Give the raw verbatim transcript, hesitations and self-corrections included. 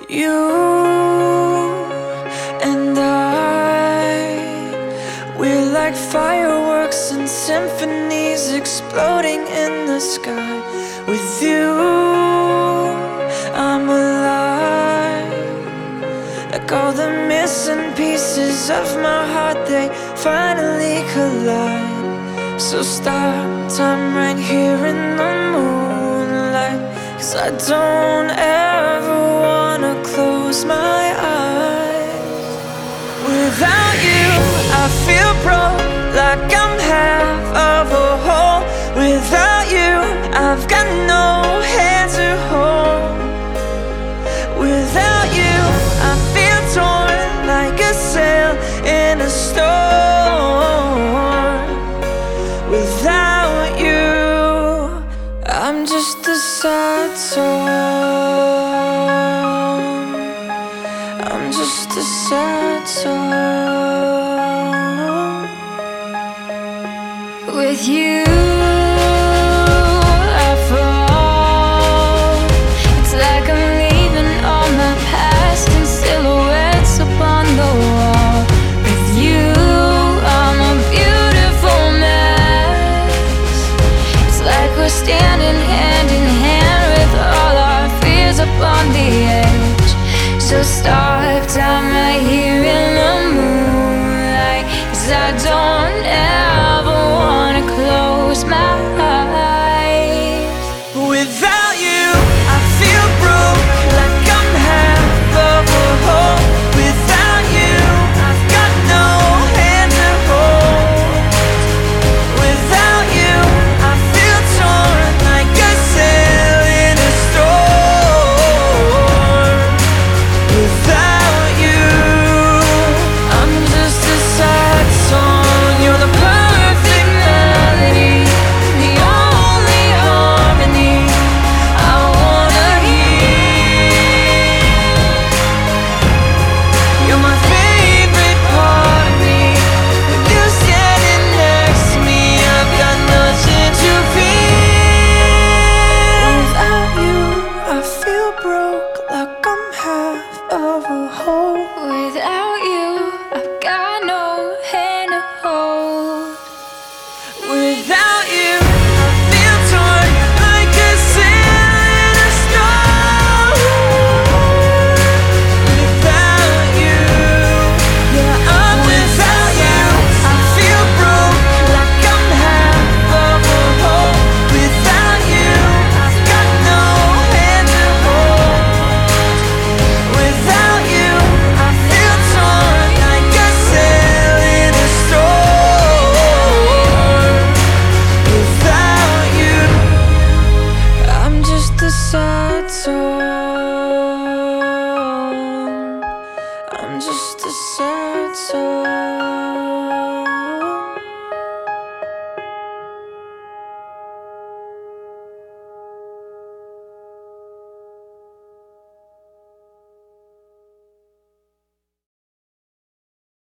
You and I, we're like fireworks and symphonies exploding in the sky. With you, I'm alive. Like all the missing pieces of my heart, they finally collide. So stop time right here in the moonlight, 'cause I don't ever wanna close my eyes. Without you, I feel broke, like I'm half of a whole. Without you, I've got no hand to hold. Without you, I feel torn like a sail in a storm. Without you, I'm just a sad song. I'm just a sad song. With you, I fall. It's like I'm leaving all my past in silhouettes upon the wall. With you, I'm a beautiful mess. It's like we're standing hand in hand with all our fears upon the edge. So stop time right here in the moonlight, 'cause I don't ever wanna close my eyes. Without you, I feel broke, like I'm half of a whole. Without you, I've got no hand to hold. Without you, I feel torn like a sail in a storm. Without you, I'm just a sad song. You're the perfect melody, the only harmony I wanna hear. You're my